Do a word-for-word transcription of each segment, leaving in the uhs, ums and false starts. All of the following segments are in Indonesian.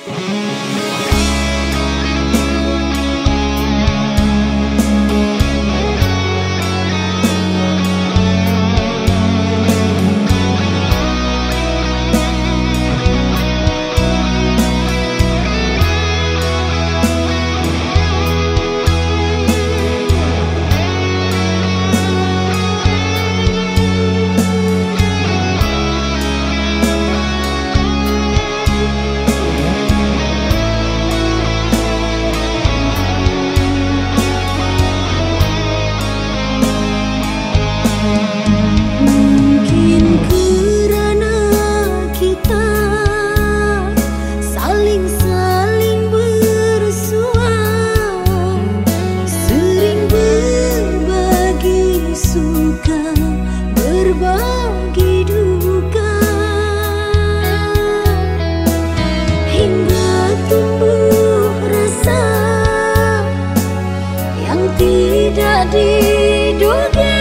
Tidak diduga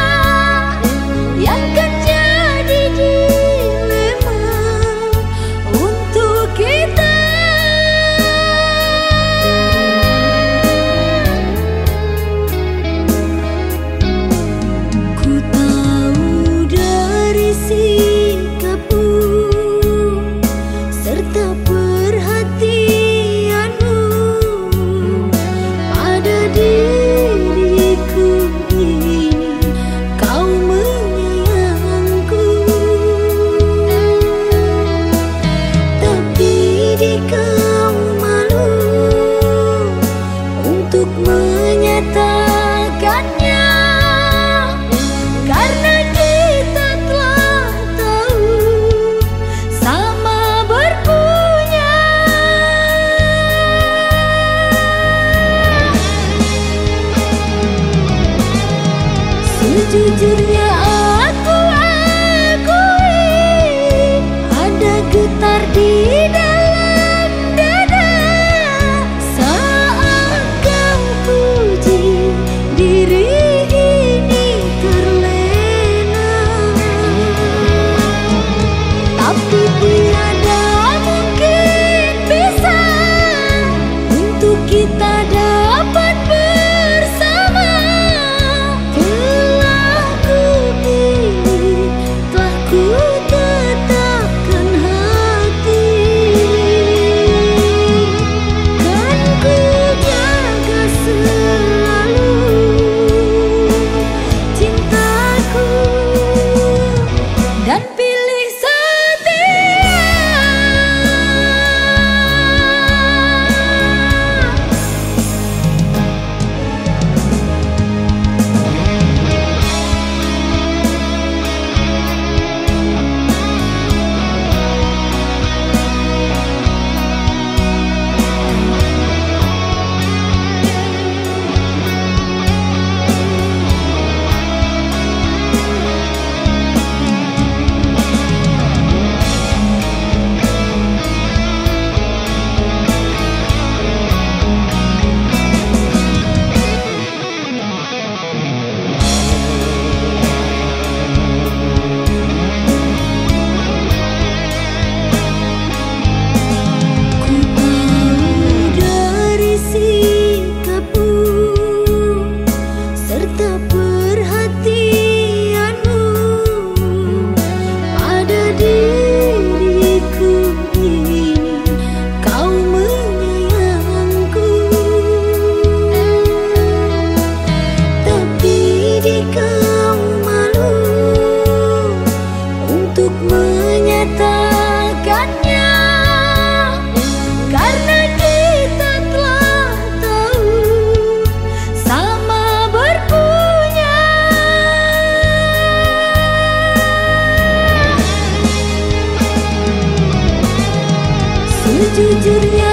yang kan jadi dilema untuk kita. Ku tahu dari sikapmu serta perhatianmu pada diriku ini, kau menyayangku. Tapi di kau malu untuk menyatakannya, karena kita telah tahu sama berpunya. Sejujurnya aku akui ada getar di dalam dada saat kau puji diri ini terlena. Tapi tiada mungkin bisa untuk kita dapat bersama. Telah ku pilih, telah ku tetapkan hati, kan ku jaga selalu cintaku dan pilih setia. Sejujurnya